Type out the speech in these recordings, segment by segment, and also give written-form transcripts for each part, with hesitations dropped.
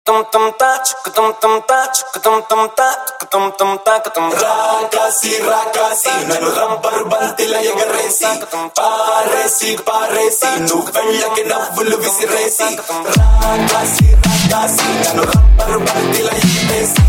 రాకాసి రాకాసి నన్ను రబ్బరు బంతిల ఎగరేసి పారేసి పారేసి నువ్వు వెళ్ళకి నవ్వులు విసిరేసి రాకాసి రాకాసి నన్ను రబ్బరు బంతిల ఎగరేసి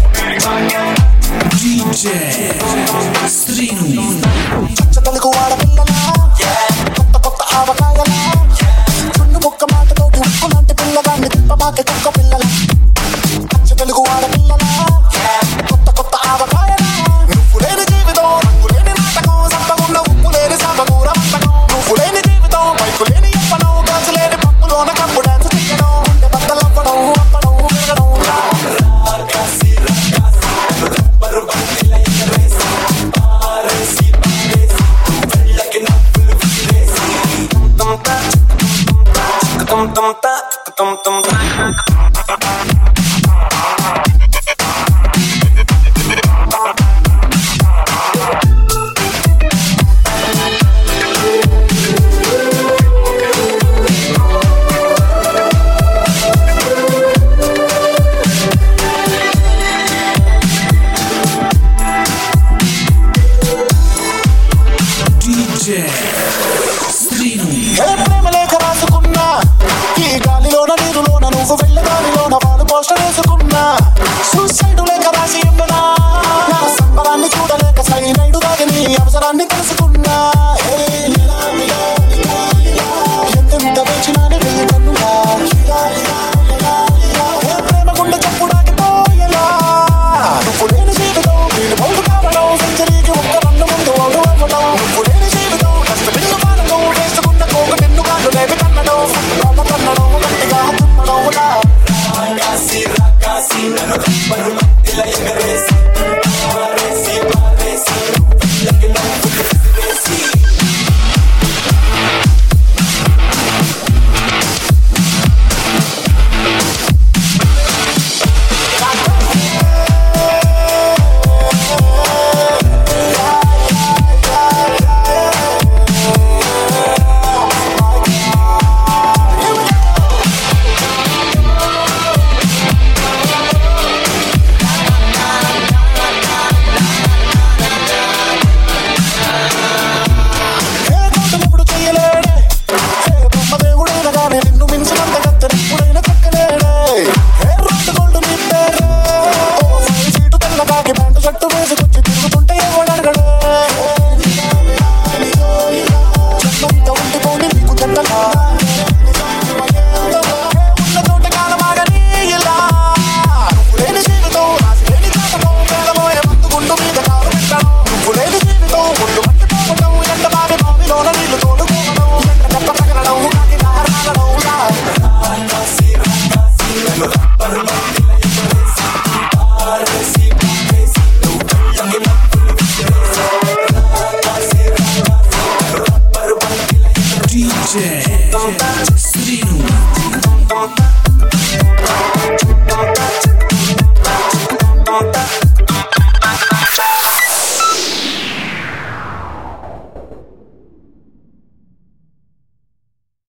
DJ Srinu తెలుగు ఆడపిల్లలా కొత్త కొత్త ఆవకాయలా చున్ను ముక్క మాటతోటి ఉప్పు లాంటి పిల్లగాన్ని తిప్పబాకే కుక్క పిల్లల తెలుగు ఆడపిల్లలా కొత్త కొత్త ఆవకాయలా నువ్వు లేని జీవితం రంగు లేని నాటకం సంపగున్న ఉప్పు లేని సాంబకూర వంటకం నువ్వు లేని జీవితం బైకు లేని ఎప్పడం గాజు లేని పప్పులోన కప్పు డాన్స్ చెయ్యడం ఉండే బద్దలవ్వడం అప్పడం విరగడం రాకాసి రాకాసి నన్ను రబ్బరు బంతిల ఎగరేసి పారేసి పారేసి నువ్వు వెళ్ళకి నవ్వులు విసిరేసి DJ Srinu ప్రేమ లేఖ రాసుకున్నా ఈ గాలిలోన నీరులోన నువ్వు వెళ్ళగాలిలోన వాళ్ళు పోస్టర్ వేసుకున్నా సూసైడ్ లేఖ రాసి ఇవ్వనా నా సంబరాన్ని చూడలేక సైనైడు దాగి నీ అవసరాన్ని తెలుసుకున్నా ఎంతెంత వేచినాని వెయ్యి కన్నులా ప్రేమ గుండె చెప్పుడాకిపోయేలా నువ్వు లేని జీవితం నేను బౌలు కావడం సెంచరీకి ఒక్క రన్ను ముందు ఓడు అవ్వడం నువ్వు లేని జీవితం కష్టపిల్లు మానడం వేసుకున్న కోక నిన్ను కాళ్ళు లేవి కన్నడం వాళ్ళ కన్నడం గట్టిగా తుమ్మడం రాకాసి రాకాసి నన్ను రబ్బరు బంతిల ఎగరేసి పారేసి పారేసి